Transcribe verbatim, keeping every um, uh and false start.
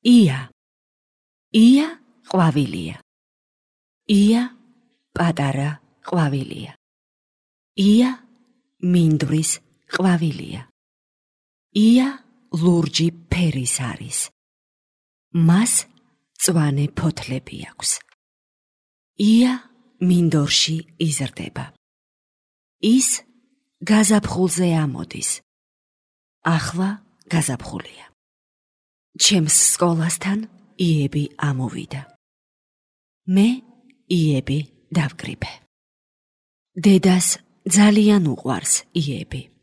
ია. ია ყვავილია. ია პატარა ყვავილია. ია მინდვრის ყვავილია. ია ლურჯი ფერის არის. მას მწვანე ფოთლები აქვს. ია მინდორში იზრდება. ის გაზაფხულზე ამოდის. ახლა გაზაფხულია. ჩემს სკოლასთან იები ამოვიდა. მე იები დავკრიფე. დედას ძალიან უყვარს იები.